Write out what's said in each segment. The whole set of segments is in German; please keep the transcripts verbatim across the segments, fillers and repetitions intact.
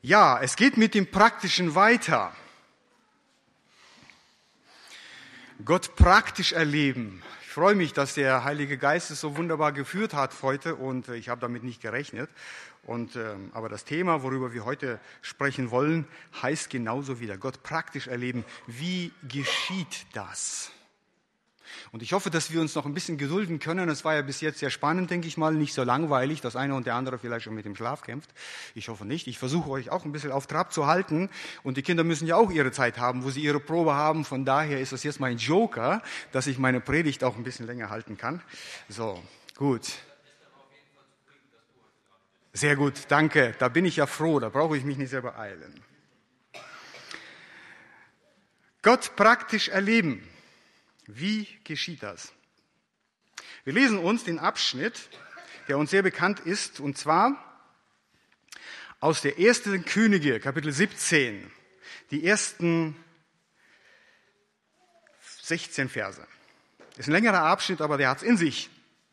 Ja, es geht mit dem Praktischen weiter. Gott praktisch erleben. Ich freue mich, dass der Heilige Geist es so wunderbar geführt hat heute und ich habe damit nicht gerechnet. Und, ähm, aber das Thema, worüber wir heute sprechen wollen, heißt genauso wieder Gott praktisch erleben. Wie geschieht das? Und ich hoffe, dass wir uns noch ein bisschen gedulden können. Es war ja bis jetzt sehr spannend, denke ich mal, nicht so langweilig, dass einer und der andere vielleicht schon mit dem Schlaf kämpft. Ich hoffe nicht. Ich versuche euch auch ein bisschen auf Trab zu halten. Und die Kinder müssen ja auch ihre Zeit haben, wo sie ihre Probe haben. Von daher ist das jetzt mein Joker, dass ich meine Predigt auch ein bisschen länger halten kann. So, gut. Sehr gut, danke. Da bin ich ja froh. Da brauche ich mich nicht sehr beeilen. Gott praktisch erleben. Wie geschieht das? Wir lesen uns den Abschnitt, der uns sehr bekannt ist, und zwar aus der ersten Könige, Kapitel siebzehn, die ersten sechzehn Verse. Ist ein längerer Abschnitt, aber der hat's in sich.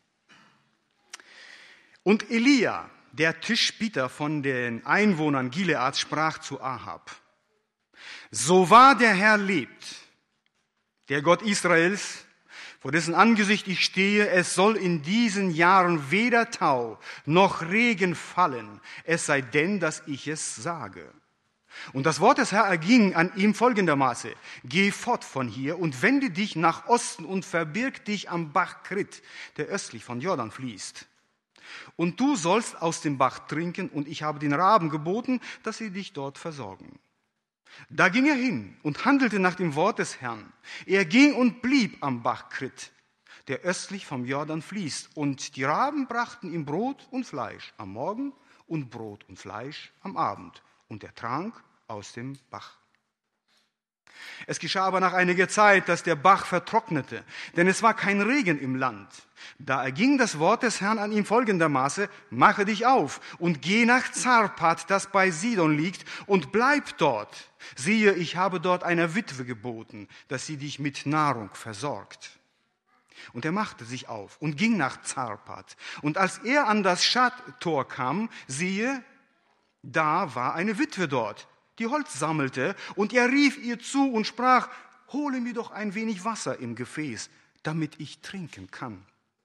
Und Elia, der Tischbieter von den Einwohnern Gileads, sprach zu Ahab: So wahr der Herr lebt, der Gott Israels, vor dessen Angesicht ich stehe, es soll in diesen Jahren weder Tau noch Regen fallen, es sei denn, dass ich es sage. Und das Wort des Herrn erging an ihm folgendermaßen: Geh fort von hier und wende dich nach Osten und verbirg dich am Bach Krit, der östlich von Jordan fließt. Und du sollst aus dem Bach trinken, und ich habe den Raben geboten, dass sie dich dort versorgen. Da ging er hin und handelte nach dem Wort des Herrn. Er ging und blieb am Bach Krit, der östlich vom Jordan fließt. Und die Raben brachten ihm Brot und Fleisch am Morgen und Brot und Fleisch am Abend. Und er trank aus dem Bach. Es geschah aber nach einiger Zeit, dass der Bach vertrocknete, denn es war kein Regen im Land. Da erging das Wort des Herrn an ihm folgendermaßen: Mache dich auf und geh nach Zarpat, das bei Sidon liegt, und bleib dort. Siehe, ich habe dort einer Witwe geboten, dass sie dich mit Nahrung versorgt. Und er machte sich auf und ging nach Zarpat. Und als er an das Schadtor kam, siehe, da war eine Witwe dort, die Holz sammelte, und er rief ihr zu und sprach: Hole mir doch ein wenig Wasser im Gefäß, damit ich trinken kann.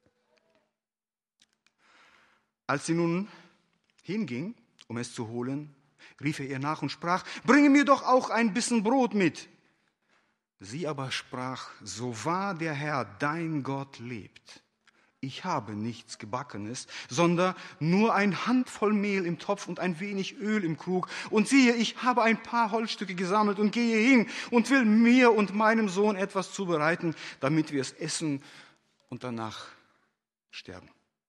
Als sie nun hinging, um es zu holen, rief er ihr nach und sprach: Bringe mir doch auch ein bisschen Brot mit. Sie aber sprach: So wahr der Herr, dein Gott, lebt, ich habe nichts Gebackenes, sondern nur ein Handvoll Mehl im Topf und ein wenig Öl im Krug. Und siehe, ich habe ein paar Holzstücke gesammelt und gehe hin und will mir und meinem Sohn etwas zubereiten, damit wir es essen und danach sterben.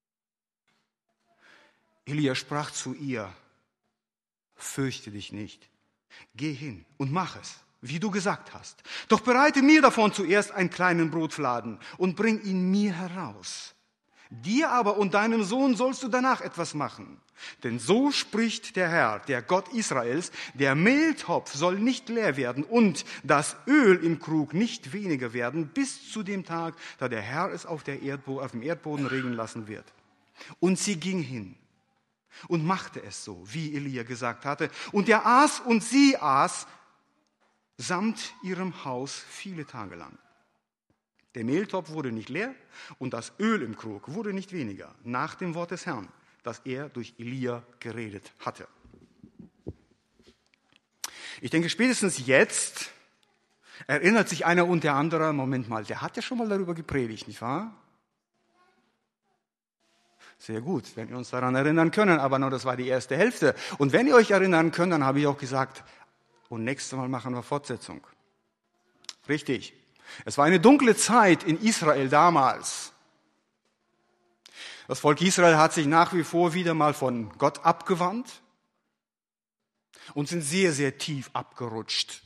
Elia sprach zu ihr: Fürchte dich nicht, geh hin und mach es, wie du gesagt hast. Doch bereite mir davon zuerst einen kleinen Brotfladen und bring ihn mir heraus. Dir aber und deinem Sohn sollst du danach etwas machen. Denn so spricht der Herr, der Gott Israels: Der Mehltopf soll nicht leer werden und das Öl im Krug nicht weniger werden, bis zu dem Tag, da der Herr es auf, der Erdbo- auf dem Erdboden regnen lassen wird. Und sie ging hin und machte es so, wie Elia gesagt hatte. Und er aß und sie aß samt ihrem Haus viele Tage lang. Der Mehltopf wurde nicht leer und das Öl im Krug wurde nicht weniger, nach dem Wort des Herrn, das er durch Elia geredet hatte. Ich denke, spätestens jetzt erinnert sich einer und der andere: Moment mal, der hat ja schon mal darüber gepredigt, nicht wahr? Sehr gut, wenn wir uns daran erinnern können, aber nur das war die erste Hälfte. Und wenn ihr euch erinnern könnt, dann habe ich auch gesagt, und nächstes Mal machen wir Fortsetzung. Richtig. Es war eine dunkle Zeit in Israel damals. Das Volk Israel hat sich nach wie vor wieder mal von Gott abgewandt und sind sehr, sehr tief abgerutscht.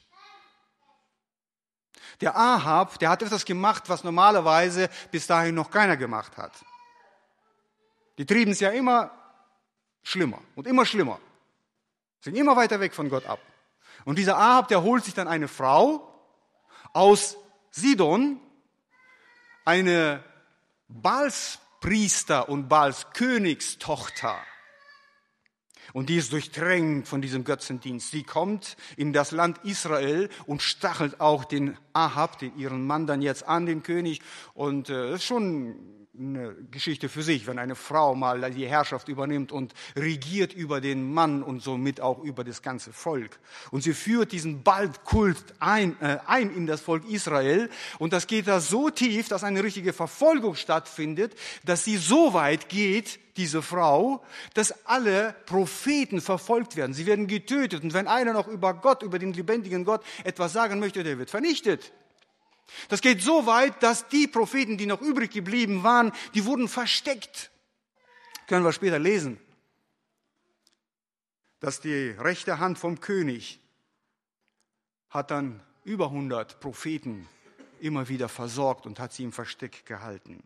Der Ahab, der hat etwas gemacht, was normalerweise bis dahin noch keiner gemacht hat. Die trieben es ja immer schlimmer und immer schlimmer. Sind immer weiter weg von Gott ab. Und dieser Ahab, der holt sich dann eine Frau aus Sidon, eine Baalspriester und Baals Königstochter. Und die ist durchdrängt von diesem Götzendienst. Sie kommt in das Land Israel und stachelt auch den Ahab, den ihren Mann dann jetzt an, den König. Und äh, das ist schon eine Geschichte für sich, wenn eine Frau mal die Herrschaft übernimmt und regiert über den Mann und somit auch über das ganze Volk. Und sie führt diesen Baal-Kult ein, äh, ein in das Volk Israel. Und das geht da so tief, dass eine richtige Verfolgung stattfindet, dass sie so weit geht, diese Frau, dass alle Propheten verfolgt werden. Sie werden getötet. Und wenn einer noch über Gott, über den lebendigen Gott etwas sagen möchte, der wird vernichtet. Das geht so weit, dass die Propheten, die noch übrig geblieben waren, die wurden versteckt. Können wir später lesen, dass die rechte Hand vom König hat dann über hundert Propheten immer wieder versorgt und hat sie im Versteck gehalten.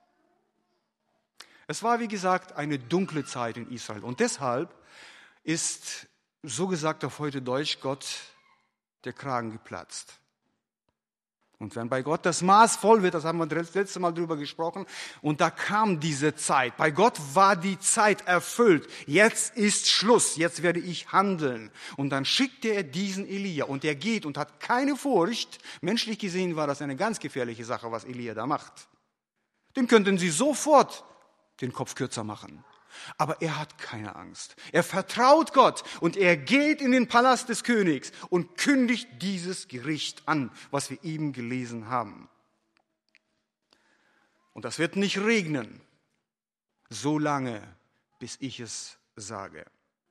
Es war, wie gesagt, eine dunkle Zeit in Israel. Und deshalb ist, so gesagt auf heute Deutsch, Gott der Kragen geplatzt. Und wenn bei Gott das Maß voll wird, das haben wir das letzte Mal drüber gesprochen, und da kam diese Zeit. Bei Gott war die Zeit erfüllt. Jetzt ist Schluss. Jetzt werde ich handeln. Und dann schickte er diesen Elia. Und er geht und hat keine Furcht. Menschlich gesehen war das eine ganz gefährliche Sache, was Elia da macht. Dem könnten sie sofort den Kopf kürzer machen. Aber er hat keine Angst. Er vertraut Gott und er geht in den Palast des Königs und kündigt dieses Gericht an, was wir eben gelesen haben. Und das wird nicht regnen, so lange, bis ich es sage.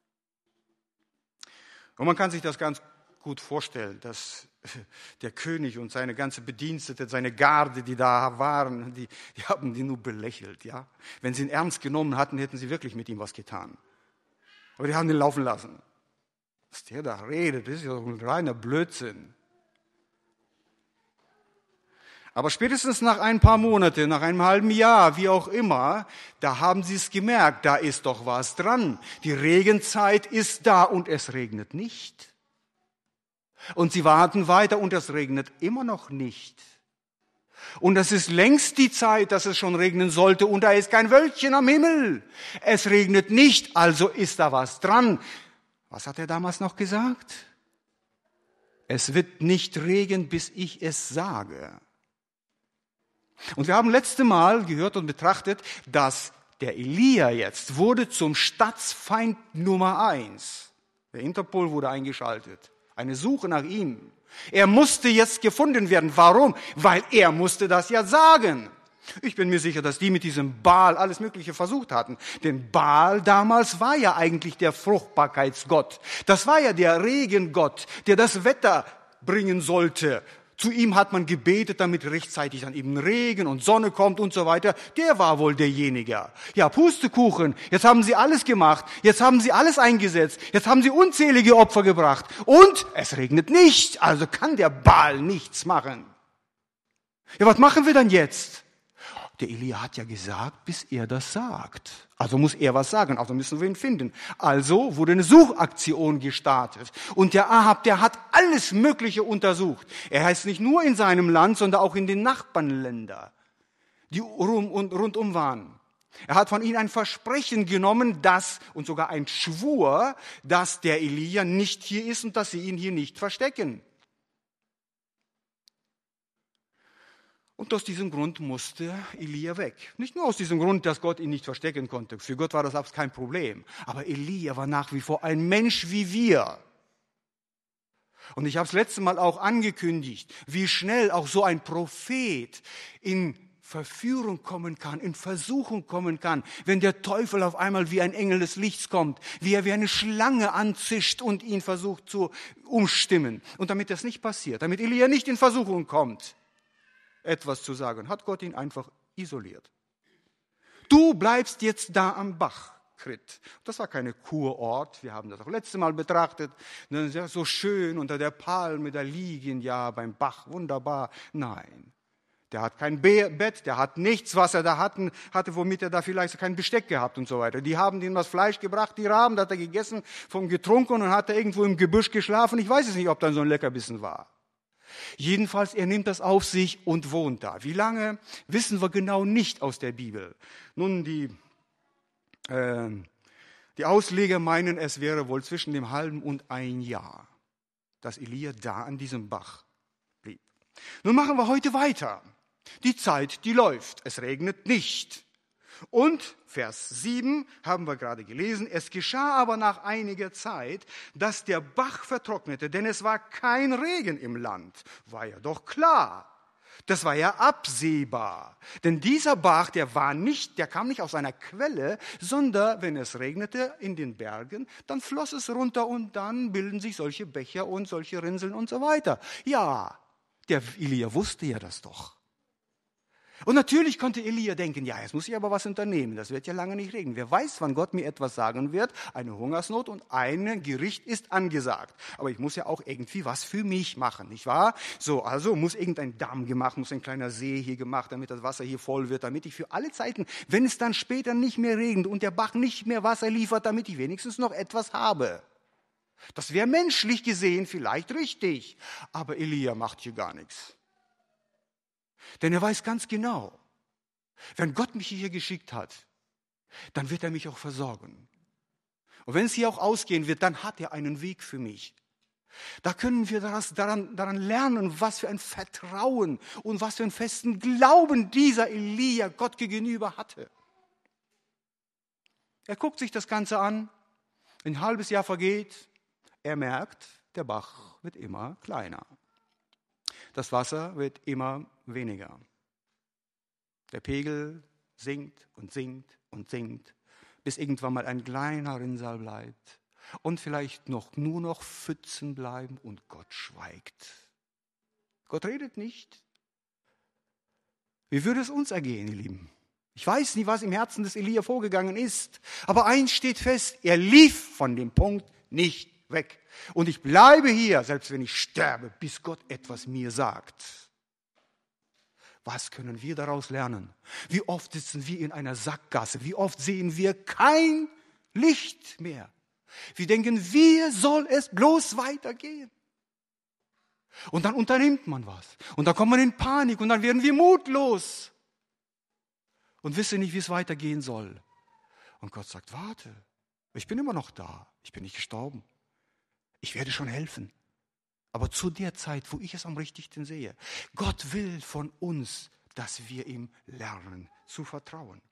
Und man kann sich das ganz gut vorstellen, dass der König und seine ganze Bedienstete, seine Garde, die da waren, die, die haben ihn nur belächelt. Ja? Wenn sie ihn ernst genommen hatten, hätten sie wirklich mit ihm was getan. Aber die haben ihn laufen lassen. Was der da redet, das ist ja ein reiner Blödsinn. Aber spätestens nach ein paar Monaten, nach einem halben Jahr, wie auch immer, da haben sie es gemerkt, da ist doch was dran. Die Regenzeit ist da und es regnet nicht. Und sie warten weiter und es regnet immer noch nicht. Und es ist längst die Zeit, dass es schon regnen sollte und da ist kein Wölkchen am Himmel. Es regnet nicht, also ist da was dran. Was hat er damals noch gesagt? Es wird nicht regnen, bis ich es sage. Und wir haben letzte Mal gehört und betrachtet, dass der Elia jetzt wurde zum Staatsfeind Nummer eins. Der Interpol wurde eingeschaltet. Eine Suche nach ihm. Er musste jetzt gefunden werden. Warum? Weil er musste das ja sagen. Ich bin mir sicher, dass die mit diesem Baal alles Mögliche versucht hatten. Denn Baal damals war ja eigentlich der Fruchtbarkeitsgott. Das war ja der Regengott, der das Wetter bringen sollte. Zu ihm hat man gebetet, damit rechtzeitig dann eben Regen und Sonne kommt und so weiter. Der war wohl derjenige. Ja, Pustekuchen. Jetzt haben sie alles gemacht. Jetzt haben sie alles eingesetzt. Jetzt haben sie unzählige Opfer gebracht. Und es regnet nicht. Also kann der Baal nichts machen. Ja, was machen wir dann jetzt? Der Elia hat ja gesagt, bis er das sagt. Also muss er was sagen, also müssen wir ihn finden. Also wurde eine Suchaktion gestartet. Und der Ahab, der hat alles Mögliche untersucht. Er heißt nicht nur in seinem Land, sondern auch in den Nachbarländern, die rum und rundum waren. Er hat von ihnen ein Versprechen genommen, dass, und sogar ein Schwur, dass der Elia nicht hier ist und dass sie ihn hier nicht verstecken. Und aus diesem Grund musste Elia weg. Nicht nur aus diesem Grund, dass Gott ihn nicht verstecken konnte. Für Gott war das absolut kein Problem. Aber Elia war nach wie vor ein Mensch wie wir. Und ich habe es letzte Mal auch angekündigt, wie schnell auch so ein Prophet in Verführung kommen kann, in Versuchung kommen kann, wenn der Teufel auf einmal wie ein Engel des Lichts kommt, wie er wie eine Schlange anzischt und ihn versucht zu umstimmen. Und damit das nicht passiert, damit Elia nicht in Versuchung kommt, etwas zu sagen, hat Gott ihn einfach isoliert. Du bleibst jetzt da am Bach, Krit. Das war keine Kurort, wir haben das auch letzte Mal betrachtet. So schön unter der Palme da liegen, ja, beim Bach, wunderbar. Nein, der hat kein Bett, der hat nichts, was er da hatten, hatte, womit er da vielleicht kein Besteck gehabt und so weiter. Die haben ihm das Fleisch gebracht, die Raben, da hat er gegessen, vom getrunken und hat er irgendwo im Gebüsch geschlafen. Ich weiß es nicht, ob da so ein Leckerbissen war. Jedenfalls, er nimmt das auf sich und wohnt da. Wie lange, wissen wir genau nicht aus der Bibel. Nun, die äh, Die Ausleger meinen, es wäre wohl zwischen dem halben und ein Jahr, dass Elia da an diesem Bach blieb. Nun machen wir heute weiter. Die Zeit, die läuft. Es regnet nicht. Und Vers sieben haben wir gerade gelesen. Es geschah aber nach einiger Zeit, dass der Bach vertrocknete, denn es war kein Regen im Land. War ja doch klar. Das war ja absehbar. Denn dieser Bach, der war nicht, der kam nicht aus einer Quelle, sondern wenn es regnete in den Bergen, dann floss es runter und dann bilden sich solche Becher und solche Rinseln und so weiter. Ja, der Elia wusste ja das doch. Und natürlich konnte Elia denken, ja, jetzt muss ich aber was unternehmen, das wird ja lange nicht regnen. Wer weiß, wann Gott mir etwas sagen wird, eine Hungersnot und ein Gericht ist angesagt. Aber ich muss ja auch irgendwie was für mich machen, nicht wahr? So, also muss irgendein Damm gemacht, muss ein kleiner See hier gemacht, damit das Wasser hier voll wird, damit ich für alle Zeiten, wenn es dann später nicht mehr regnet und der Bach nicht mehr Wasser liefert, damit ich wenigstens noch etwas habe. Das wäre menschlich gesehen vielleicht richtig, aber Elia macht hier gar nichts. Denn er weiß ganz genau, wenn Gott mich hier geschickt hat, dann wird er mich auch versorgen. Und wenn es hier auch ausgehen wird, dann hat er einen Weg für mich. Da können wir daran, daran lernen, was für ein Vertrauen und was für einen festen Glauben dieser Elia Gott gegenüber hatte. Er guckt sich das Ganze an, ein halbes Jahr vergeht, er merkt, der Bach wird immer kleiner. Das Wasser wird immer weniger. Der Pegel sinkt und sinkt und sinkt, bis irgendwann mal ein kleiner Rinnsal bleibt und vielleicht noch nur noch Pfützen bleiben und Gott schweigt. Gott redet nicht. Wie würde es uns ergehen, ihr Lieben? Ich weiß nicht, was im Herzen des Elia vorgegangen ist, aber eins steht fest, er lief von dem Punkt nicht weg. Und ich bleibe hier, selbst wenn ich sterbe, bis Gott etwas mir sagt. Was können wir daraus lernen? Wie oft sitzen wir in einer Sackgasse? Wie oft sehen wir kein Licht mehr? Wir denken, wie soll es bloß weitergehen? Und dann unternimmt man was. Und dann kommt man in Panik und dann werden wir mutlos. Und wissen nicht, wie es weitergehen soll. Und Gott sagt, warte, ich bin immer noch da. Ich bin nicht gestorben. Ich werde schon helfen. Aber zu der Zeit, wo ich es am richtigsten sehe. Gott will von uns, dass wir ihm lernen zu vertrauen.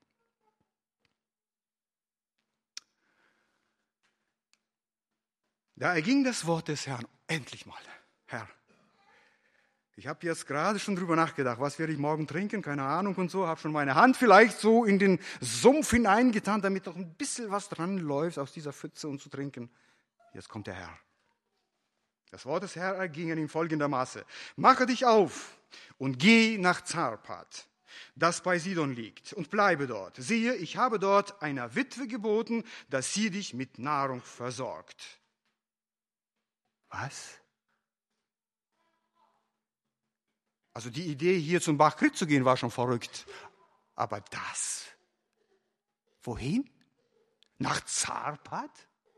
Da erging das Wort des Herrn. Endlich mal, Herr. Ich habe jetzt gerade schon drüber nachgedacht, was werde ich morgen trinken, keine Ahnung und so. Habe schon meine Hand vielleicht so in den Sumpf hineingetan, damit noch ein bisschen was dran läuft aus dieser Pfütze und zu trinken. Jetzt kommt der Herr. Das Wort des Herrn erging in folgendermaßen. Mache dich auf und geh nach Zarpat, das bei Sidon liegt, und bleibe dort. Siehe, ich habe dort einer Witwe geboten, dass sie dich mit Nahrung versorgt. Was? Also die Idee, hier zum Bach Krit zu gehen, war schon verrückt. Aber das? Wohin? Nach Zarpat?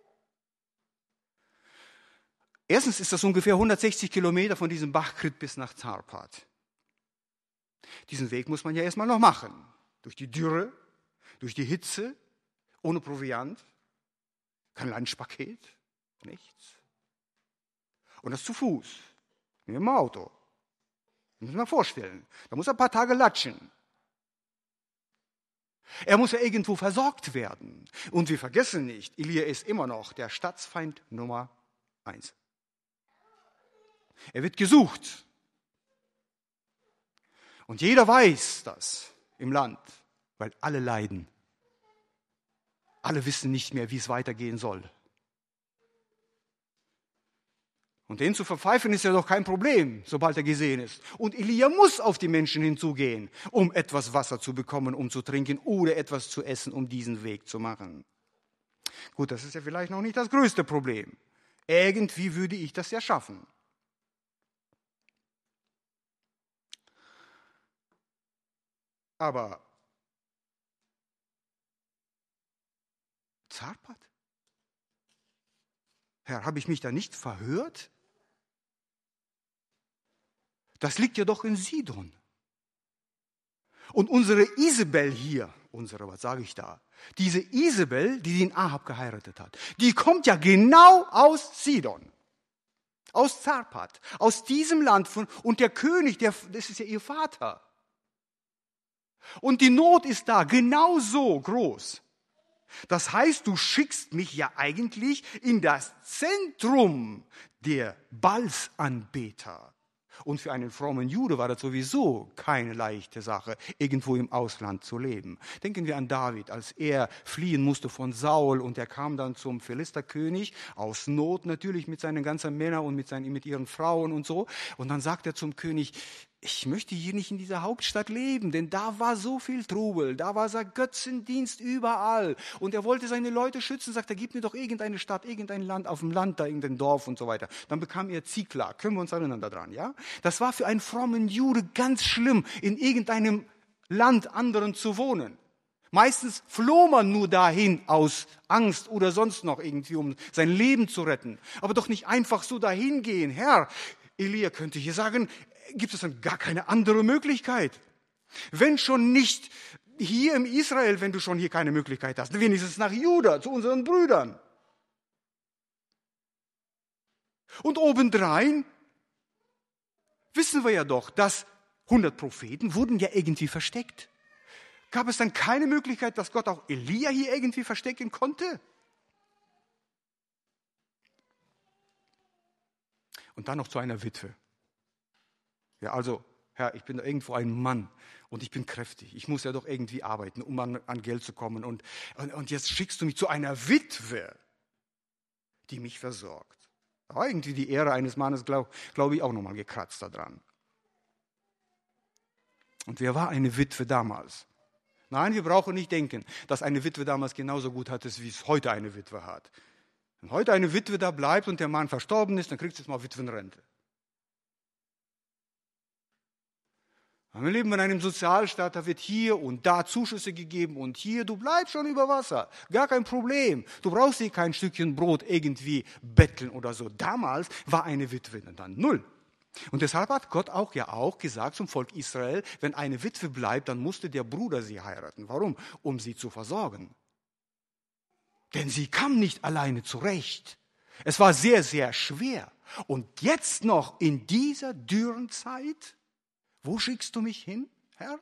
Erstens ist das ungefähr hundertsechzig Kilometer von diesem Bach Krit bis nach Zarpat. Diesen Weg muss man ja erstmal noch machen. Durch die Dürre, durch die Hitze, ohne Proviant, kein Lunchpaket, nichts. Und das zu Fuß, mit dem Auto. Das muss man sich vorstellen. Da muss er ein paar Tage latschen. Er muss ja irgendwo versorgt werden. Und wir vergessen nicht, Elia ist immer noch der Staatsfeind Nummer eins. Er wird gesucht. Und jeder weiß das im Land, weil alle leiden. Alle wissen nicht mehr, wie es weitergehen soll. Und den zu verpfeifen ist ja doch kein Problem, sobald er gesehen ist. Und Elia muss auf die Menschen hinzugehen, um etwas Wasser zu bekommen, um zu trinken oder etwas zu essen, um diesen Weg zu machen. Gut, das ist ja vielleicht noch nicht das größte Problem. Irgendwie würde ich das ja schaffen. Aber Zarpat? Herr, habe ich mich da nicht verhört? Das liegt ja doch in Sidon. Und unsere Isabel hier, unsere, was sage ich da? Diese Isabel, die den Ahab geheiratet hat, die kommt ja genau aus Sidon, aus Zarpat, aus diesem Land. Von, und der König, der, das ist ja ihr Vater. Und die Not ist da genauso groß. Das heißt, du schickst mich ja eigentlich in das Zentrum der Baalsanbeter. Und für einen frommen Jude war das sowieso keine leichte Sache, irgendwo im Ausland zu leben. Denken wir an David, als er fliehen musste von Saul und er kam dann zum Philisterkönig, aus Not natürlich mit seinen ganzen Männern und mit, seinen, mit ihren Frauen und so. Und dann sagt er zum König, ich möchte hier nicht in dieser Hauptstadt leben, denn da war so viel Trubel, da war sein Götzendienst überall. Und er wollte seine Leute schützen, sagt er, gib mir doch irgendeine Stadt, irgendein Land, auf dem Land da, irgendein Dorf und so weiter. Dann bekam er Ziklag, können wir uns erinnern daran, ja? Das war für einen frommen Jude ganz schlimm, in irgendeinem Land anderen zu wohnen. Meistens floh man nur dahin aus Angst oder sonst noch irgendwie, um sein Leben zu retten. Aber doch nicht einfach so dahin gehen. Herr, Elia könnte hier sagen, gibt es dann gar keine andere Möglichkeit? Wenn schon nicht hier im Israel, wenn du schon hier keine Möglichkeit hast, wenigstens nach Juda, zu unseren Brüdern. Und obendrein wissen wir ja doch, dass hundert Propheten wurden ja irgendwie versteckt. Gab es dann keine Möglichkeit, dass Gott auch Elia hier irgendwie verstecken konnte? Und dann noch zu einer Witwe. Ja, also, Herr, ich bin irgendwo ein Mann und ich bin kräftig. Ich muss ja doch irgendwie arbeiten, um an, an Geld zu kommen. Und, und, und jetzt schickst du mich zu einer Witwe, die mich versorgt. Aber irgendwie die Ehre eines Mannes, glaube glaub ich, auch nochmal gekratzt daran. Und wer war eine Witwe damals? Nein, wir brauchen nicht denken, dass eine Witwe damals genauso gut hatte, wie es heute eine Witwe hat. Wenn heute eine Witwe da bleibt und der Mann verstorben ist, dann kriegst du jetzt mal Witwenrente. Wir leben in einem Sozialstaat, da wird hier und da Zuschüsse gegeben und hier, du bleibst schon über Wasser. Gar kein Problem. Du brauchst hier kein Stückchen Brot irgendwie betteln oder so. Damals war eine Witwe dann null. Und deshalb hat Gott auch ja auch gesagt zum Volk Israel, wenn eine Witwe bleibt, dann musste der Bruder sie heiraten. Warum? Um sie zu versorgen. Denn sie kam nicht alleine zurecht. Es war sehr, sehr schwer. Und jetzt noch in dieser dürren Zeit, wo schickst du mich hin, Herr?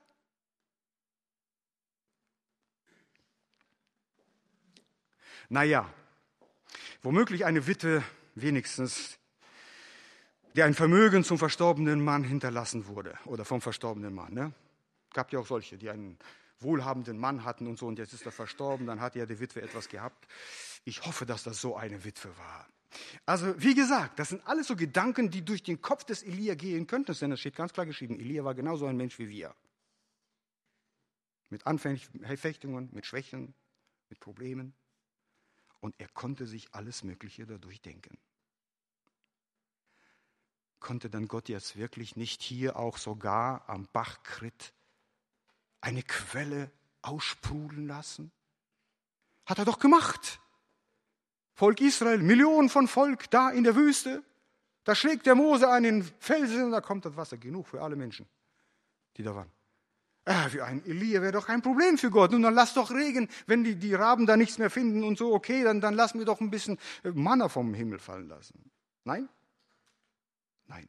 Naja, womöglich eine Witwe wenigstens, der ein Vermögen zum verstorbenen Mann hinterlassen wurde oder vom verstorbenen Mann. Ne? Gab ja auch solche, die einen wohlhabenden Mann hatten und so und jetzt ist er verstorben, dann hat ja die Witwe etwas gehabt. Ich hoffe, dass das so eine Witwe war. Also wie gesagt, das sind alles so Gedanken, die durch den Kopf des Elia gehen könnten, denn es steht ganz klar geschrieben, Elia war genauso ein Mensch wie wir. Mit Anfechtungen, mit Schwächen, mit Problemen. Und er konnte sich alles Mögliche dadurch denken. Konnte dann Gott jetzt wirklich nicht hier auch sogar am Bach Krit eine Quelle aussprudeln lassen? Hat er doch gemacht. Volk Israel, Millionen von Volk da in der Wüste. Da schlägt der Mose an den Felsen und da kommt das Wasser. Genug für alle Menschen, die da waren. Ah, für einen Elia wäre doch kein Problem für Gott. Nun, dann lass doch Regen, wenn die, die Raben da nichts mehr finden und so, okay, dann, dann lassen wir doch ein bisschen Manna vom Himmel fallen lassen. Nein? Nein.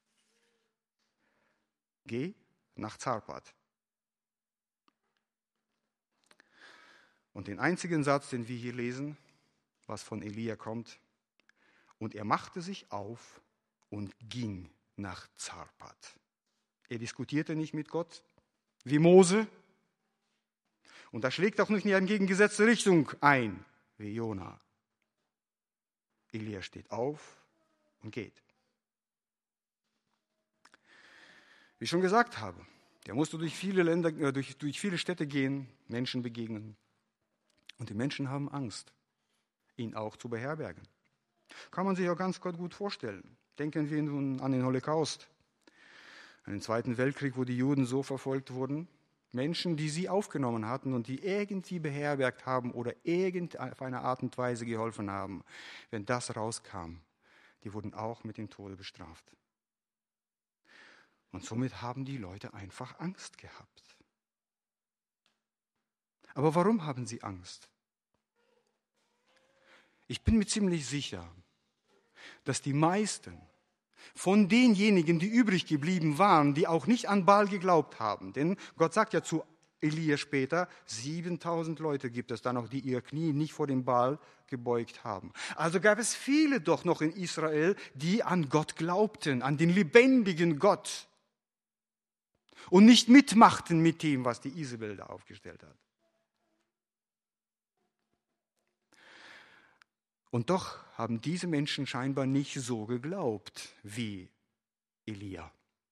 Geh nach Zarpat. Und den einzigen Satz, den wir hier lesen, was von Elia kommt, und er machte sich auf und ging nach Zarpat. Er diskutierte nicht mit Gott, wie Mose, und er schlägt auch nicht in eine entgegengesetzte Richtung ein, wie Jona. Elia steht auf und geht. Wie ich schon gesagt habe, der musste durch viele Länder, äh, durch, durch viele Städte gehen, Menschen begegnen. Und die Menschen haben Angst, ihn auch zu beherbergen. Kann man sich auch ganz gut vorstellen. Denken wir nun an den Holocaust, an den Zweiten Weltkrieg, wo die Juden so verfolgt wurden. Menschen, die sie aufgenommen hatten und die irgendwie beherbergt haben oder irgend auf eine Art und Weise geholfen haben. Wenn das rauskam, die wurden auch mit dem Tode bestraft. Und somit haben die Leute einfach Angst gehabt. Aber warum haben sie Angst? Ich bin mir ziemlich sicher, dass die meisten von denjenigen, die übrig geblieben waren, die auch nicht an Baal geglaubt haben, denn Gott sagt ja zu Elia später, siebentausend Leute gibt es da noch, die ihr Knie nicht vor dem Baal gebeugt haben. Also gab es viele doch noch in Israel, die an Gott glaubten, an den lebendigen Gott und nicht mitmachten mit dem, was die Isabel da aufgestellt hat. Und doch haben diese Menschen scheinbar nicht so geglaubt wie Elia.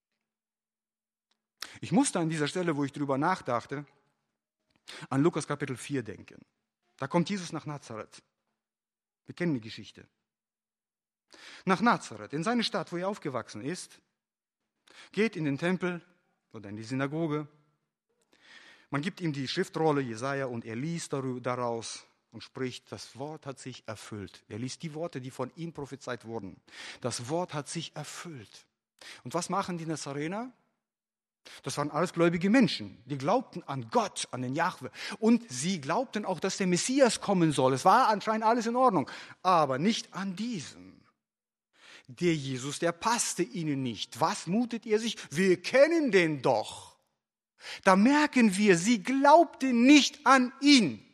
Ich musste an dieser Stelle, wo ich drüber nachdachte, an Lukas Kapitel vier denken. Da kommt Jesus nach Nazareth. Wir kennen die Geschichte. Nach Nazareth, in seine Stadt, wo er aufgewachsen ist, geht in den Tempel oder in die Synagoge. Man gibt ihm die Schriftrolle Jesaja und er liest daraus und spricht, das Wort hat sich erfüllt. Er liest die Worte, die von ihm prophezeit wurden. Das Wort hat sich erfüllt. Und was machen die Nazarener? Das waren alles gläubige Menschen. Die glaubten an Gott, an den Jahwe. Und sie glaubten auch, dass der Messias kommen soll. Es war anscheinend alles in Ordnung. Aber nicht an diesen. Der Jesus, der passte ihnen nicht. Was mutet ihr sich? Wir kennen den doch. Da merken wir, sie glaubten nicht an ihn.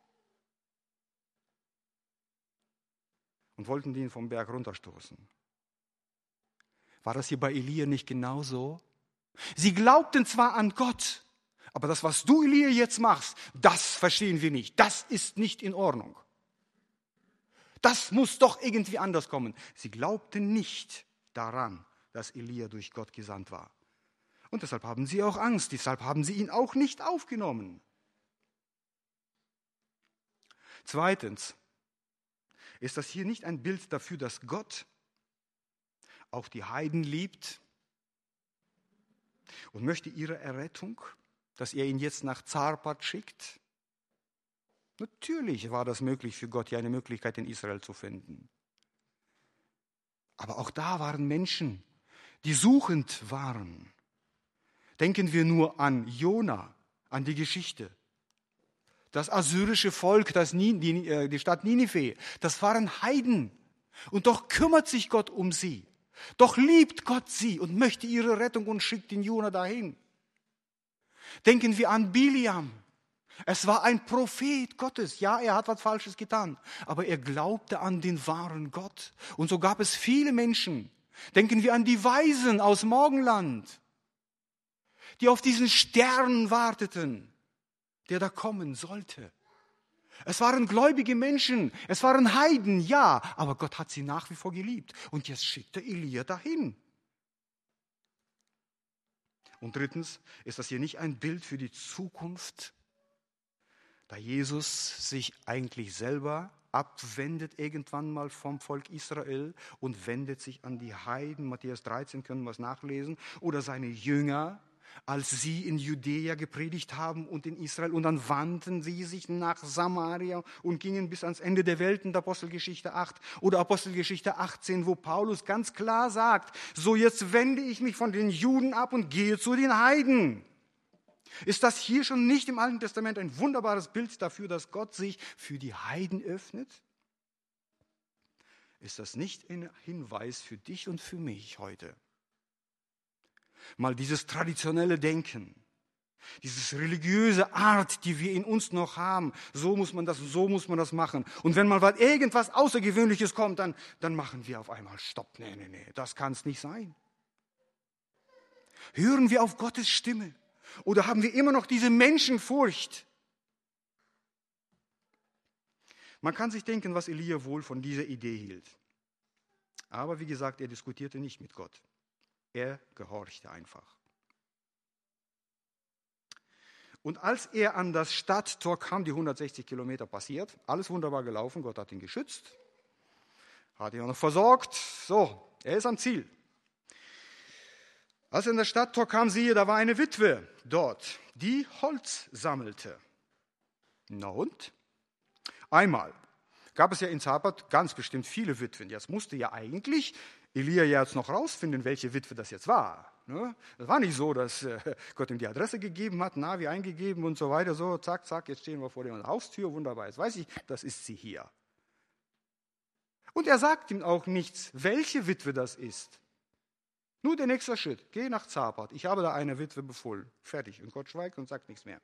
Und wollten ihn vom Berg runterstoßen. War das hier bei Elia nicht genauso? Sie glaubten zwar an Gott, aber das, was du, Elia, jetzt machst, das verstehen wir nicht. Das ist nicht in Ordnung. Das muss doch irgendwie anders kommen. Sie glaubten nicht daran, dass Elia durch Gott gesandt war. Und deshalb haben sie auch Angst, deshalb haben sie ihn auch nicht aufgenommen. Zweitens ist das hier nicht ein Bild dafür, dass Gott auch die Heiden liebt und möchte ihre Errettung, dass er ihn jetzt nach Zarpat schickt? Natürlich war das möglich für Gott, ja eine Möglichkeit in Israel zu finden. Aber auch da waren Menschen, die suchend waren. Denken wir nur an Jona, an die Geschichte. Das assyrische Volk, das Nin, die, die Stadt Ninive, das waren Heiden. Und doch kümmert sich Gott um sie. Doch liebt Gott sie und möchte ihre Rettung und schickt den Jona dahin. Denken wir an Biliam. Es war ein Prophet Gottes. Ja, er hat was Falsches getan. Aber er glaubte an den wahren Gott. Und so gab es viele Menschen. Denken wir an die Weisen aus Morgenland, die auf diesen Stern warteten, der da kommen sollte. Es waren gläubige Menschen, es waren Heiden, ja, aber Gott hat sie nach wie vor geliebt. Und jetzt schickte Elia dahin. Und drittens ist das hier nicht ein Bild für die Zukunft, da Jesus sich eigentlich selber abwendet irgendwann mal vom Volk Israel und wendet sich an die Heiden. Matthäus dreizehn können wir es nachlesen. Oder seine Jünger, als sie in Judäa gepredigt haben und in Israel. Und dann wandten sie sich nach Samaria und gingen bis ans Ende der Welt in der Apostelgeschichte acht oder Apostelgeschichte achtzehn, wo Paulus ganz klar sagt, so jetzt wende ich mich von den Juden ab und gehe zu den Heiden. Ist das hier schon nicht im Alten Testament ein wunderbares Bild dafür, dass Gott sich für die Heiden öffnet? Ist das nicht ein Hinweis für dich und für mich heute? Mal dieses traditionelle Denken, dieses religiöse Art, die wir in uns noch haben, so muss man das, so muss man das machen. Und wenn mal was, irgendwas Außergewöhnliches kommt, dann, dann machen wir auf einmal Stopp. Nee, nee, nee, das kann es nicht sein. Hören wir auf Gottes Stimme? Oder haben wir immer noch diese Menschenfurcht? Man kann sich denken, was Elia wohl von dieser Idee hielt. Aber wie gesagt, er diskutierte nicht mit Gott. Er gehorchte einfach. Und als er an das Stadttor kam, die hundertsechzig Kilometer passiert, alles wunderbar gelaufen, Gott hat ihn geschützt, hat ihn auch noch versorgt. So, er ist am Ziel. Als er in das Stadttor kam, siehe, da war eine Witwe dort, die Holz sammelte. Na und? Einmal gab es ja in Zapat ganz bestimmt viele Witwen. Jetzt musste ja eigentlich Elia ja jetzt noch rausfinden, welche Witwe das jetzt war. Es war nicht so, dass Gott ihm die Adresse gegeben hat, Navi eingegeben und so weiter, so zack, zack, jetzt stehen wir vor der Haustür, wunderbar, jetzt weiß ich, das ist sie hier. Und er sagt ihm auch nichts, welche Witwe das ist. Nur der nächste Schritt, geh nach Zapat, ich habe da eine Witwe befohlen. Fertig, und Gott schweigt und sagt nichts mehr.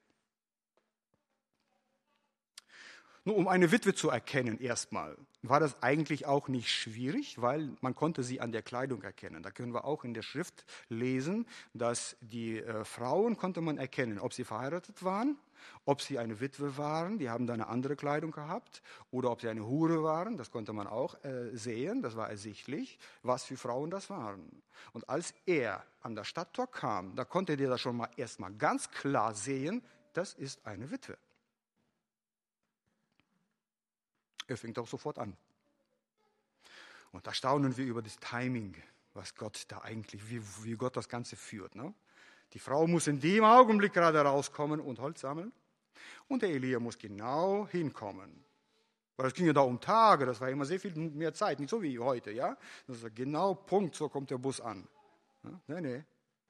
Nur um eine Witwe zu erkennen erstmal, war das eigentlich auch nicht schwierig, weil man konnte sie an der Kleidung erkennen. Da können wir auch in der Schrift lesen, dass die äh, Frauen konnte man erkennen, ob sie verheiratet waren, ob sie eine Witwe waren, die haben da eine andere Kleidung gehabt, oder ob sie eine Hure waren, das konnte man auch äh, sehen, das war ersichtlich, was für Frauen das waren. Und als er an das Stadttor kam, da konnte der da schon mal erstmal ganz klar sehen, das ist eine Witwe. Er fängt auch sofort an. Und da staunen wir über das Timing, was Gott da eigentlich, wie, wie Gott das Ganze führt. Ne? Die Frau muss in dem Augenblick gerade rauskommen und Holz sammeln. Und der Elia muss genau hinkommen. Weil es ging ja da um Tage, das war immer sehr viel mehr Zeit, nicht so wie heute. Ja? Das ist genau Punkt, so kommt der Bus an. Ja? Nee, nee.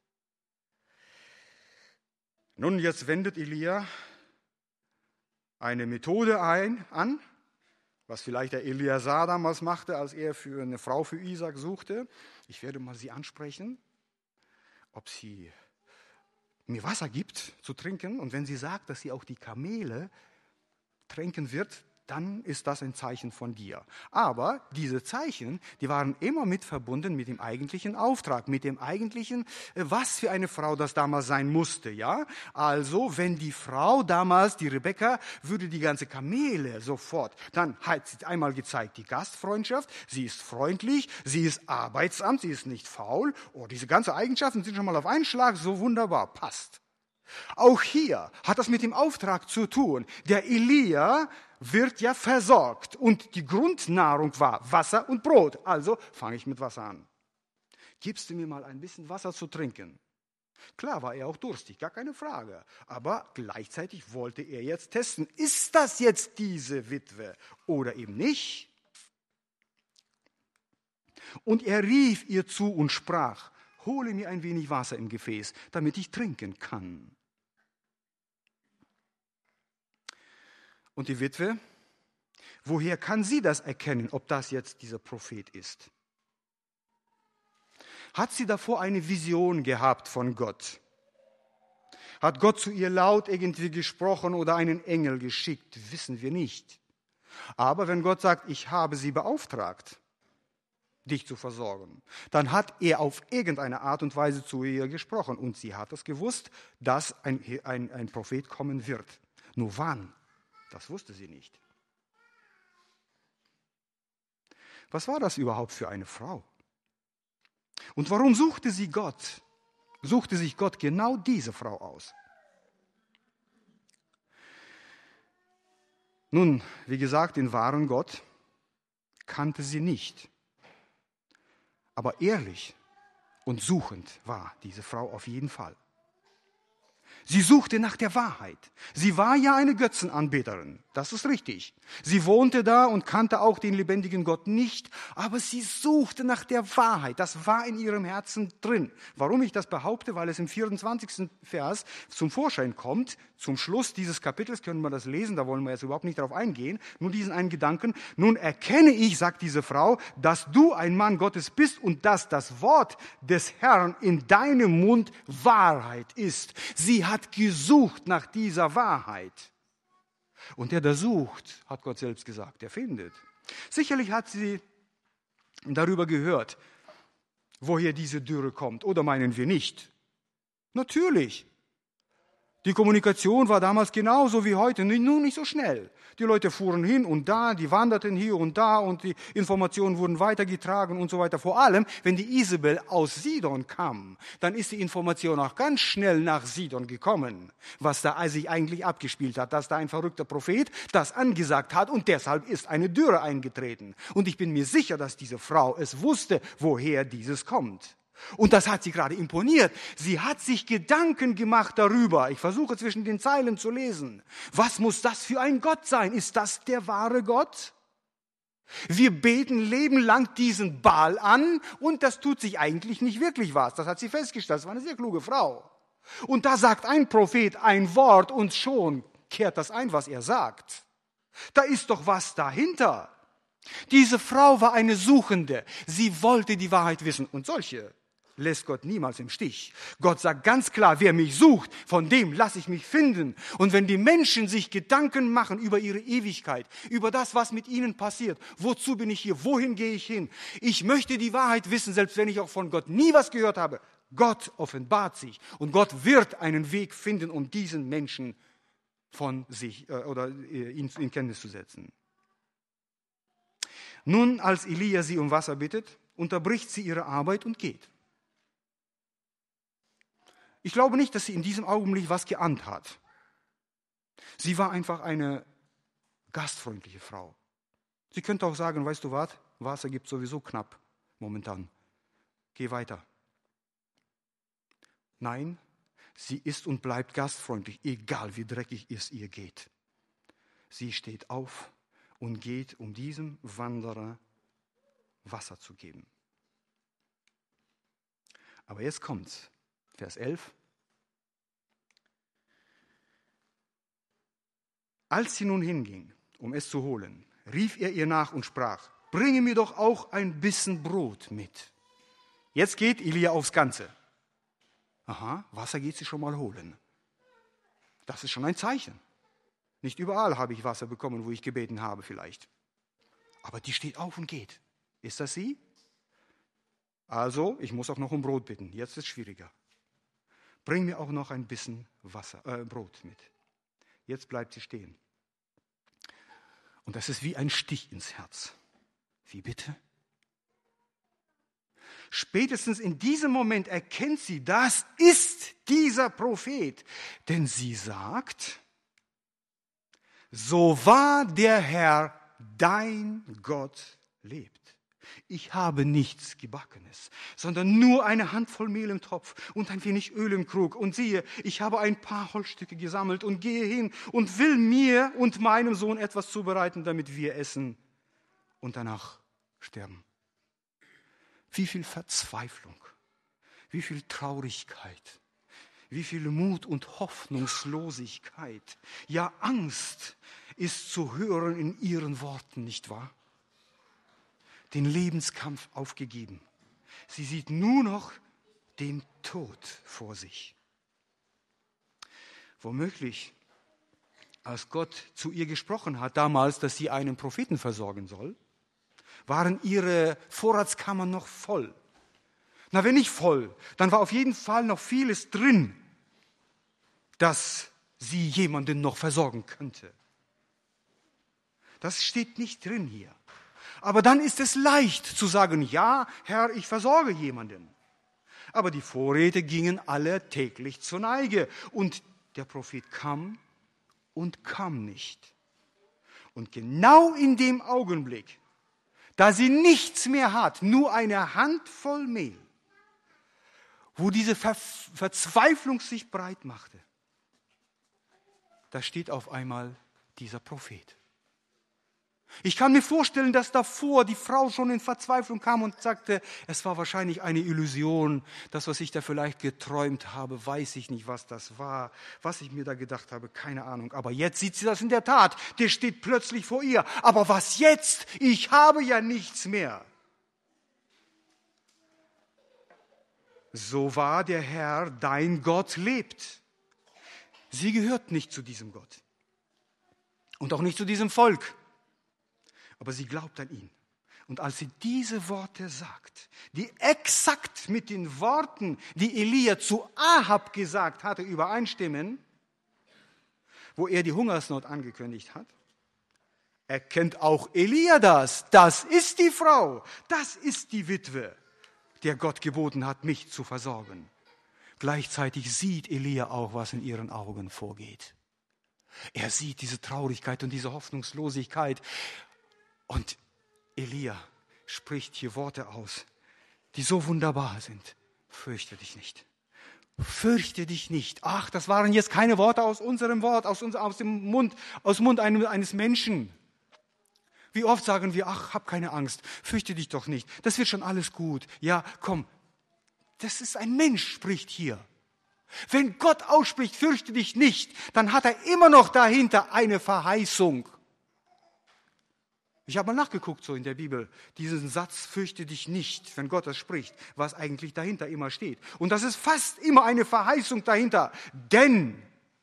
Nun, jetzt wendet Elia eine Methode ein, an, was vielleicht der Eleazar damals machte, als er für eine Frau für Isaac suchte. Ich werde mal sie ansprechen, ob sie mir Wasser gibt zu trinken. Und wenn sie sagt, dass sie auch die Kamele tränken wird, dann ist das ein Zeichen von dir. Aber diese Zeichen, die waren immer mit verbunden mit dem eigentlichen Auftrag, mit dem eigentlichen, was für eine Frau das damals sein musste. Ja? Also, wenn die Frau damals, die Rebekka, würde die ganze Kamele sofort, dann hat sie einmal gezeigt, die Gastfreundschaft, sie ist freundlich, sie ist arbeitsam, sie ist nicht faul. Oh, diese ganzen Eigenschaften sind schon mal auf einen Schlag so wunderbar, passt. Auch hier hat das mit dem Auftrag zu tun. Der Elia wird ja versorgt und die Grundnahrung war Wasser und Brot. Also fange ich mit Wasser an. Gibst du mir mal ein bisschen Wasser zu trinken? Klar war er auch durstig, gar keine Frage. Aber gleichzeitig wollte er jetzt testen, ist das jetzt diese Witwe oder eben nicht? Und er rief ihr zu und sprach, hole mir ein wenig Wasser im Gefäß, damit ich trinken kann. Und die Witwe, woher kann sie das erkennen, ob das jetzt dieser Prophet ist? Hat sie davor eine Vision gehabt von Gott? Hat Gott zu ihr laut irgendwie gesprochen oder einen Engel geschickt? Wissen wir nicht. Aber wenn Gott sagt, ich habe sie beauftragt, dich zu versorgen, dann hat er auf irgendeine Art und Weise zu ihr gesprochen. Und sie hat es gewusst, dass ein, ein, ein Prophet kommen wird. Nur wann? Das wusste sie nicht. Was war das überhaupt für eine Frau? Und warum suchte sie Gott? Suchte sich Gott genau diese Frau aus? Nun, wie gesagt, den wahren Gott kannte sie nicht. Aber ehrlich und suchend war diese Frau auf jeden Fall. Sie suchte nach der Wahrheit. Sie war ja eine Götzenanbeterin, das ist richtig. Sie wohnte da und kannte auch den lebendigen Gott nicht, aber sie suchte nach der Wahrheit. Das war in ihrem Herzen drin. Warum ich das behaupte? Weil es im vierundzwanzigsten Vers zum Vorschein kommt. Zum Schluss dieses Kapitels können wir das lesen, da wollen wir jetzt überhaupt nicht darauf eingehen. Nur diesen einen Gedanken. Nun erkenne ich, sagt diese Frau, dass du ein Mann Gottes bist und dass das Wort des Herrn in deinem Mund Wahrheit ist. Sie hat gesucht nach dieser Wahrheit. Und der, der sucht, hat Gott selbst gesagt, der findet. Sicherlich hat sie darüber gehört, woher diese Dürre kommt. Oder meinen wir nicht? Natürlich. Die Kommunikation war damals genauso wie heute, nur nicht so schnell. Die Leute fuhren hin und da, die wanderten hier und da und die Informationen wurden weitergetragen und so weiter. Vor allem, wenn die Isabel aus Sidon kam, dann ist die Information auch ganz schnell nach Sidon gekommen, was da sich eigentlich abgespielt hat, dass da ein verrückter Prophet das angesagt hat und deshalb ist eine Dürre eingetreten. Und ich bin mir sicher, dass diese Frau es wusste, woher dieses kommt. Und das hat sie gerade imponiert. Sie hat sich Gedanken gemacht darüber. Ich versuche zwischen den Zeilen zu lesen. Was muss das für ein Gott sein? Ist das der wahre Gott? Wir beten lebenlang diesen Baal an und das tut sich eigentlich nicht wirklich was. Das hat sie festgestellt. Das war eine sehr kluge Frau. Und da sagt ein Prophet ein Wort und schon kehrt das ein, was er sagt. Da ist doch was dahinter. Diese Frau war eine Suchende. Sie wollte die Wahrheit wissen. Und solche lässt Gott niemals im Stich. Gott sagt ganz klar, wer mich sucht, von dem lasse ich mich finden. Und wenn die Menschen sich Gedanken machen über ihre Ewigkeit, über das, was mit ihnen passiert, wozu bin ich hier, wohin gehe ich hin? Ich möchte die Wahrheit wissen, selbst wenn ich auch von Gott nie was gehört habe. Gott offenbart sich und Gott wird einen Weg finden, um diesen Menschen von sich äh, oder äh, ihn in Kenntnis zu setzen. Nun, als Elia sie um Wasser bittet, unterbricht sie ihre Arbeit und geht. Ich glaube nicht, dass sie in diesem Augenblick was geahnt hat. Sie war einfach eine gastfreundliche Frau. Sie könnte auch sagen, weißt du was, Wasser gibt sowieso knapp momentan. Geh weiter. Nein, sie ist und bleibt gastfreundlich, egal wie dreckig es ihr geht. Sie steht auf und geht, um diesem Wanderer Wasser zu geben. Aber jetzt kommt's. Vers elf. Als sie nun hinging, um es zu holen, rief er ihr nach und sprach, bringe mir doch auch ein bisschen Brot mit. Jetzt geht Elia aufs Ganze. Aha, Wasser geht sie schon mal holen. Das ist schon ein Zeichen. Nicht überall habe ich Wasser bekommen, wo ich gebeten habe vielleicht. Aber die steht auf und geht. Ist das sie? Also, ich muss auch noch um Brot bitten. Jetzt ist es schwieriger. Bring mir auch noch ein bisschen Wasser, äh, Brot mit. Jetzt bleibt sie stehen. Und das ist wie ein Stich ins Herz. Wie bitte? Spätestens in diesem Moment erkennt sie, das ist dieser Prophet. Denn sie sagt, so wahr der Herr, dein Gott, lebt. Ich habe nichts Gebackenes, sondern nur eine Handvoll Mehl im Topf und ein wenig Öl im Krug. Und siehe, ich habe ein paar Holzstücke gesammelt und gehe hin und will mir und meinem Sohn etwas zubereiten, damit wir essen und danach sterben. Wie viel Verzweiflung, wie viel Traurigkeit, wie viel Mut und Hoffnungslosigkeit, ja Angst ist zu hören in ihren Worten, nicht wahr? Den Lebenskampf aufgegeben. Sie sieht nur noch den Tod vor sich. Womöglich, als Gott zu ihr gesprochen hat damals, dass sie einen Propheten versorgen soll, waren ihre Vorratskammern noch voll. Na, wenn nicht voll, dann war auf jeden Fall noch vieles drin, dass sie jemanden noch versorgen könnte. Das steht nicht drin hier. Aber dann ist es leicht zu sagen, ja, Herr, ich versorge jemanden. Aber die Vorräte gingen alle täglich zur Neige. Und der Prophet kam und kam nicht. Und genau in dem Augenblick, da sie nichts mehr hat, nur eine Handvoll Mehl, wo diese Ver- Verzweiflung sich breit machte, da steht auf einmal dieser Prophet. Ich kann mir vorstellen, dass davor die Frau schon in Verzweiflung kam und sagte, es war wahrscheinlich eine Illusion. Das, was ich da vielleicht geträumt habe, weiß ich nicht, was das war. Was ich mir da gedacht habe, keine Ahnung. Aber jetzt sieht sie das in der Tat. Der steht plötzlich vor ihr. Aber was jetzt? Ich habe ja nichts mehr. So wahr der Herr, dein Gott, lebt. Sie gehört nicht zu diesem Gott. Und auch nicht zu diesem Volk. Aber sie glaubt an ihn. Und als sie diese Worte sagt, die exakt mit den Worten, die Elia zu Ahab gesagt hatte, übereinstimmen, wo er die Hungersnot angekündigt hat, erkennt auch Elia das. Das ist die Frau, das ist die Witwe, der Gott geboten hat, mich zu versorgen. Gleichzeitig sieht Elia auch, was in ihren Augen vorgeht. Er sieht diese Traurigkeit und diese Hoffnungslosigkeit. Und Elia spricht hier Worte aus, die so wunderbar sind. Fürchte dich nicht. Fürchte dich nicht. Ach, das waren jetzt keine Worte aus unserem Wort, aus, uns, aus dem Mund, aus dem Mund eines Menschen. Wie oft sagen wir, ach, hab keine Angst, fürchte dich doch nicht, das wird schon alles gut. Ja, komm, das ist ein Mensch, spricht hier. Wenn Gott ausspricht, fürchte dich nicht, dann hat er immer noch dahinter eine Verheißung. Ich habe mal nachgeguckt so in der Bibel, diesen Satz, fürchte dich nicht, wenn Gott das spricht, was eigentlich dahinter immer steht. Und das ist fast immer eine Verheißung dahinter, denn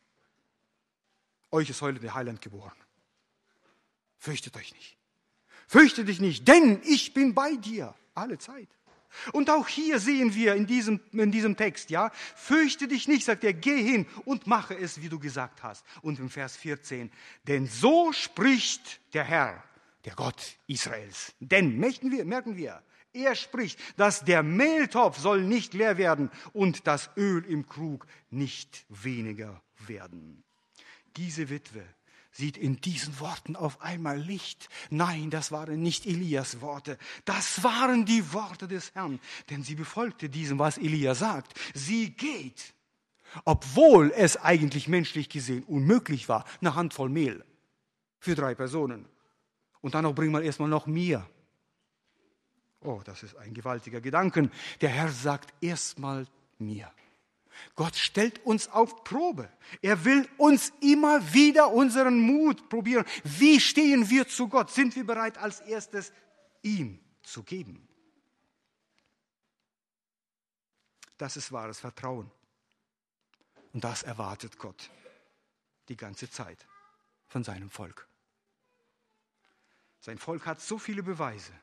euch ist heute der Heiland geboren. Fürchtet euch nicht. Fürchte dich nicht, denn ich bin bei dir alle Zeit. Und auch hier sehen wir in diesem, in diesem Text, ja, fürchte dich nicht, sagt er, geh hin und mache es, wie du gesagt hast. Und im Vers vierzehn, denn so spricht der Herr, der Gott Israels. Denn, merken wir, merken wir, er spricht, dass der Mehltopf soll nicht leer werden und das Öl im Krug nicht weniger werden. Diese Witwe sieht in diesen Worten auf einmal Licht. Nein, das waren nicht Elias Worte, das waren die Worte des Herrn, denn sie befolgte diesem, was Elia sagt. Sie geht, obwohl es eigentlich menschlich gesehen unmöglich war, eine Handvoll Mehl für drei Personen. Und dann noch bring mal erstmal noch mir. Oh, das ist ein gewaltiger Gedanke. Der Herr sagt erstmal mir. Gott stellt uns auf Probe. Er will uns immer wieder unseren Mut probieren. Wie stehen wir zu Gott? Sind wir bereit, als erstes ihm zu geben? Das ist wahres Vertrauen. Und das erwartet Gott die ganze Zeit von seinem Volk. Sein Volk hat so viele Beweise.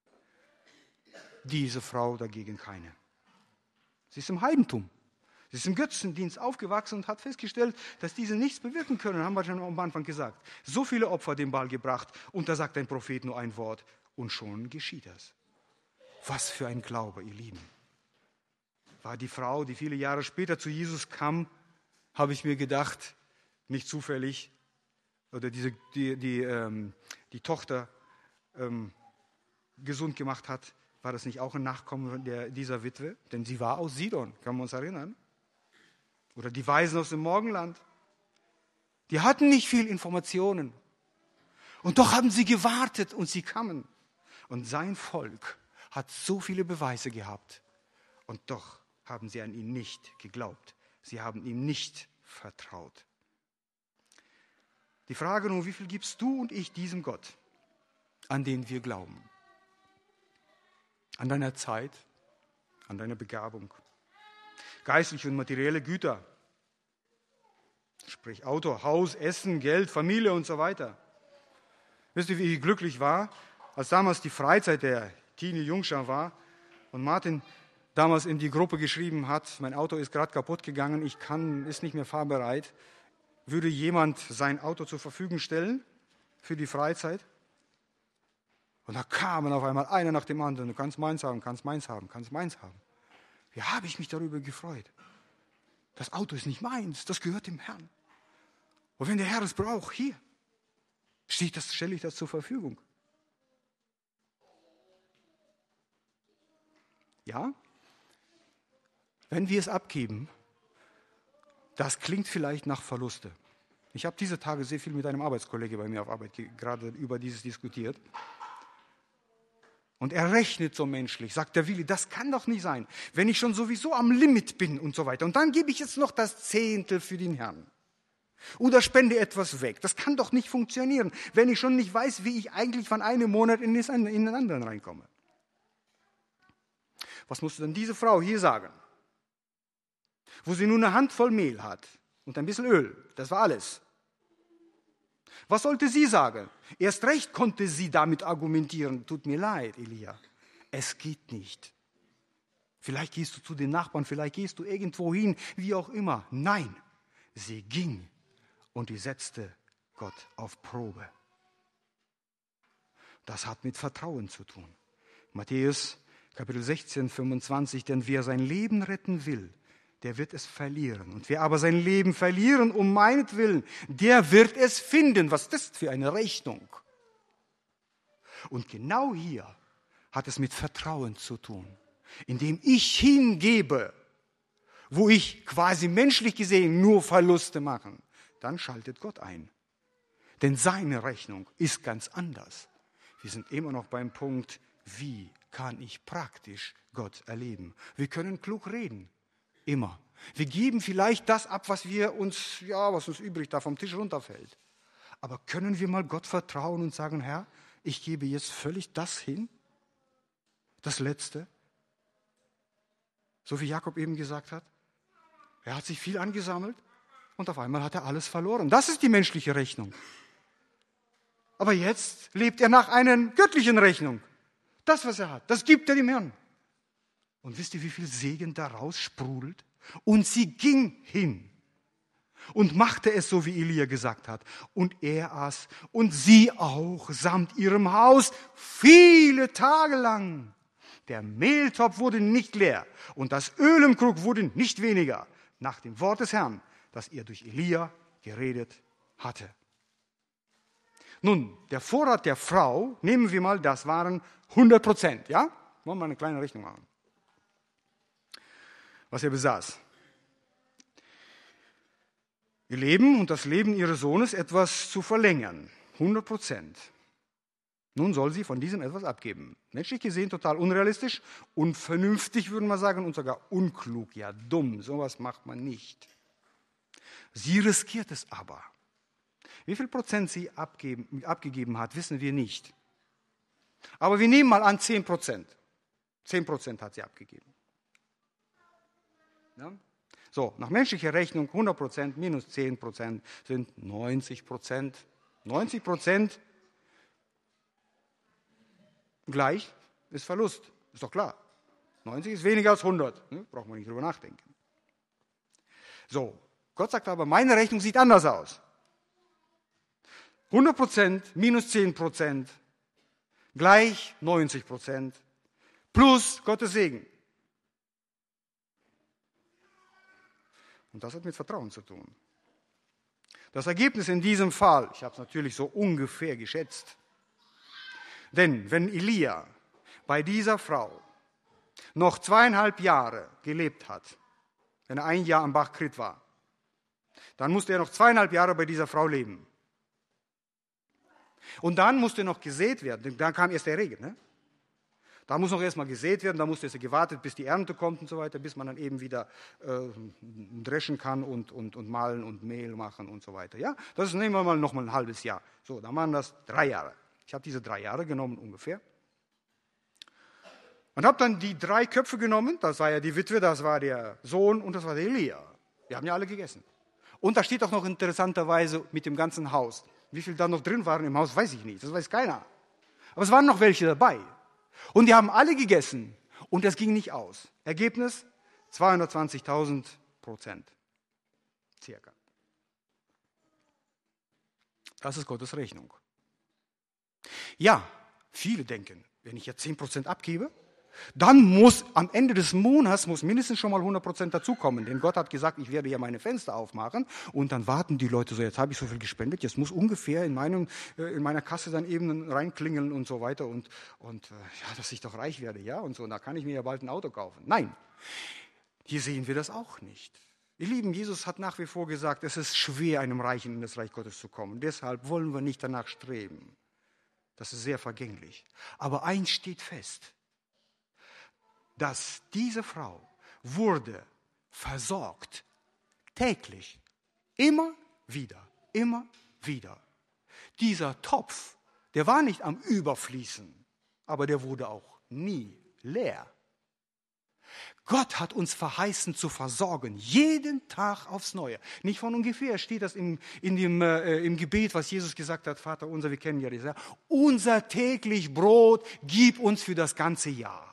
Diese Frau dagegen keine. Sie ist im Heidentum. Sie ist im Götzendienst aufgewachsen und hat festgestellt, dass diese nichts bewirken können, haben wir schon am Anfang gesagt. So viele Opfer dem Baal gebracht und da sagt ein Prophet nur ein Wort und schon geschieht das. Was für ein Glaube, ihr Lieben. War die Frau, die viele Jahre später zu Jesus kam, habe ich mir gedacht, nicht zufällig, oder diese, die, die, ähm, die Tochter ähm, gesund gemacht hat, war das nicht auch ein Nachkommen der, dieser Witwe? Denn sie war aus Sidon, kann man uns erinnern? Oder die Weisen aus dem Morgenland. Die hatten nicht viel Informationen. Und doch haben sie gewartet und sie kamen. Und sein Volk hat so viele Beweise gehabt. Und doch haben sie an ihn nicht geglaubt. Sie haben ihm nicht vertraut. Die Frage nun, wie viel gibst du und ich diesem Gott, an den wir glauben? An deiner Zeit, an deiner Begabung, geistliche und materielle Güter, sprich Auto, Haus, Essen, Geld, Familie und so weiter. Wisst ihr, wie ich glücklich war, als damals die Freizeit der Teenie-Jungschar war und Martin damals in die Gruppe geschrieben hat, mein Auto ist gerade kaputt gegangen, ich kann, ist nicht mehr fahrbereit. Würde jemand sein Auto zur Verfügung stellen für die Freizeit? Und da kamen auf einmal einer nach dem anderen. Du kannst meins haben, kannst meins haben, kannst meins haben. Wie habe ich mich darüber gefreut? Das Auto ist nicht meins, das gehört dem Herrn. Und wenn der Herr es braucht, hier, steht das, stelle ich das zur Verfügung. Ja? Wenn wir es abgeben, das klingt vielleicht nach Verluste. Ich habe diese Tage sehr viel mit einem Arbeitskollege bei mir auf Arbeit gerade über dieses diskutiert. Und er rechnet so menschlich, sagt der Willi, das kann doch nicht sein, wenn ich schon sowieso am Limit bin und so weiter. Und dann gebe ich jetzt noch das Zehntel für den Herrn. Oder spende etwas weg. Das kann doch nicht funktionieren, wenn ich schon nicht weiß, wie ich eigentlich von einem Monat in den anderen reinkomme. Was musste denn diese Frau hier sagen? Wo sie nur eine Handvoll Mehl hat und ein bisschen Öl, das war alles. Was sollte sie sagen? Erst recht konnte sie damit argumentieren, tut mir leid, Elia, es geht nicht. Vielleicht gehst du zu den Nachbarn, vielleicht gehst du irgendwo hin, wie auch immer. Nein, sie ging und die setzte Gott auf Probe. Das hat mit Vertrauen zu tun. Matthäus Kapitel sechzehn, fünfundzwanzig, denn wer sein Leben retten will, der wird es verlieren. Und wer aber sein Leben verlieren um meinetwillen, der wird es finden. Was ist das für eine Rechnung? Und genau hier hat es mit Vertrauen zu tun. Indem ich hingebe, wo ich quasi menschlich gesehen nur Verluste mache, dann schaltet Gott ein. Denn seine Rechnung ist ganz anders. Wir sind immer noch beim Punkt, wie kann ich praktisch Gott erleben? Wir können klug reden, immer. Wir geben vielleicht das ab, was wir uns, ja, was uns übrig da vom Tisch runterfällt. Aber können wir mal Gott vertrauen und sagen, Herr, ich gebe jetzt völlig das hin, das Letzte, so wie Jakob eben gesagt hat. Er hat sich viel angesammelt und auf einmal hat er alles verloren. Das ist die menschliche Rechnung. Aber jetzt lebt er nach einer göttlichen Rechnung. Das, was er hat, das gibt er dem Herrn. Und wisst ihr, wie viel Segen daraus sprudelt? Und sie ging hin und machte es so, wie Elia gesagt hat. Und er aß und sie auch samt ihrem Haus viele Tage lang. Der Mehltopf wurde nicht leer und das Öl im Krug wurde nicht weniger, nach dem Wort des Herrn, das er durch Elia geredet hatte. Nun, der Vorrat der Frau, nehmen wir mal, das waren hundert Prozent, ja? Wollen wir mal eine kleine Rechnung machen. Was er besaß. Ihr Leben und das Leben ihres Sohnes etwas zu verlängern. hundert Prozent. Nun soll sie von diesem etwas abgeben. Menschlich gesehen total unrealistisch, unvernünftig würden wir sagen und sogar unklug, ja dumm. Sowas macht man nicht. Sie riskiert es aber. Wie viel Prozent sie abgeben, abgegeben hat, wissen wir nicht. Aber wir nehmen mal an zehn Prozent. zehn Prozent hat sie abgegeben. Ja? So, nach menschlicher Rechnung hundert Prozent minus zehn Prozent sind neunzig Prozent. neunzig Prozent gleich ist Verlust. Ist doch klar. neunzig ist weniger als hundert. Ne? Braucht man nicht drüber nachdenken. So, Gott sagt aber, meine Rechnung sieht anders aus. hundert Prozent minus zehn Prozent gleich neunzig Prozent plus Gottes Segen. Und das hat mit Vertrauen zu tun. Das Ergebnis in diesem Fall, ich habe es natürlich so ungefähr geschätzt, denn wenn Elia bei dieser Frau noch zweieinhalb Jahre gelebt hat, wenn er ein Jahr am Bach Krit war, dann musste er noch zweieinhalb Jahre bei dieser Frau leben. Und dann musste noch gesät werden, dann kam erst der Regen. Ne? Da muss noch erstmal gesät werden, da musste es gewartet, bis die Ernte kommt und so weiter, bis man dann eben wieder äh, dreschen kann und, und, und mahlen und Mehl machen und so weiter. Ja? Das ist, nehmen wir mal noch mal ein halbes Jahr. So, dann waren das drei Jahre. Ich habe diese drei Jahre genommen ungefähr. Und habe dann die drei Köpfe genommen, das war ja die Witwe, das war der Sohn und das war der Elia. Wir haben ja alle gegessen. Und da steht auch noch interessanterweise mit dem ganzen Haus. Wie viel da noch drin waren im Haus, weiß ich nicht, das weiß keiner. Aber es waren noch welche dabei. Und die haben alle gegessen und das ging nicht aus. Ergebnis zweihundertzwanzigtausend Prozent. Circa. Das ist Gottes Rechnung. Ja, viele denken, wenn ich jetzt zehn Prozent abgebe, dann muss am Ende des Monats muss mindestens schon mal hundert Prozent dazukommen. Denn Gott hat gesagt, ich werde ja meine Fenster aufmachen und dann warten die Leute so, jetzt habe ich so viel gespendet, jetzt muss ungefähr in, meinem, in meiner Kasse dann eben reinklingeln und so weiter und, und ja, dass ich doch reich werde, ja und so, da kann ich mir ja bald ein Auto kaufen. Nein, hier sehen wir das auch nicht. Ihr Lieben, Jesus hat nach wie vor gesagt, es ist schwer, einem Reichen in das Reich Gottes zu kommen. Deshalb wollen wir nicht danach streben. Das ist sehr vergänglich. Aber eins steht fest, dass diese Frau wurde versorgt, täglich, immer wieder, immer wieder. Dieser Topf, der war nicht am Überfließen, aber der wurde auch nie leer. Gott hat uns verheißen zu versorgen, jeden Tag aufs Neue. Nicht von ungefähr steht das im, in dem, äh, im Gebet, was Jesus gesagt hat, Vater unser, wir kennen ja das, ja? Unser täglich Brot gib uns für das ganze Jahr.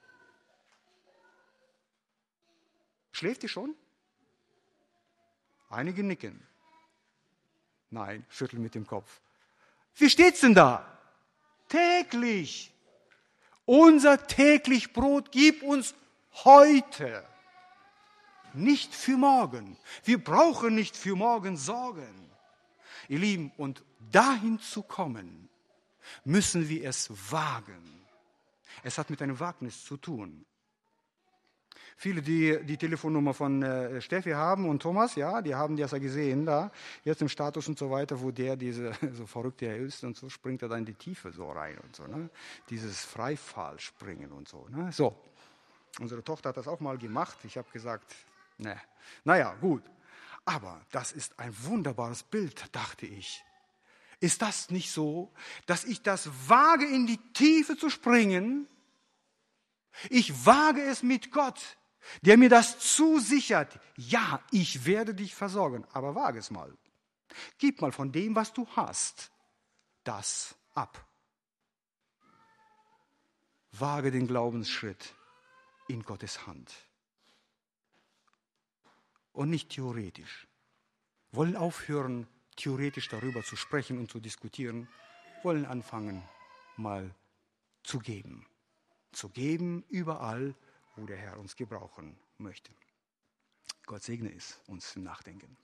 Schläft ihr schon? Einige nicken. Nein, schütteln mit dem Kopf. Wie steht's denn da? Täglich. Unser täglich Brot gib uns heute. Nicht für morgen. Wir brauchen nicht für morgen sorgen. Ihr Lieben, und dahin zu kommen, müssen wir es wagen. Es hat mit einem Wagnis zu tun. Viele, die die Telefonnummer von äh, Steffi haben und Thomas, ja, die haben das ja gesehen da, jetzt im Status und so weiter, wo der diese, so verrückt der ist und so, springt er da in die Tiefe so rein und so, ne? Dieses Freifallspringen und so, ne? So, unsere Tochter hat das auch mal gemacht. Ich habe gesagt, ne, naja, gut. Aber das ist ein wunderbares Bild, dachte ich. Ist das nicht so, dass ich das wage, in die Tiefe zu springen? Ich wage es mit Gott, der mir das zusichert. Ja, ich werde dich versorgen, aber wage es mal. Gib mal von dem, was du hast, das ab. Wage den Glaubensschritt in Gottes Hand. Und nicht theoretisch. Wollen aufhören, theoretisch darüber zu sprechen und zu diskutieren, wollen anfangen, mal zu geben. Zu geben überall, wo der Herr uns gebrauchen möchte. Gott segne es uns im Nachdenken.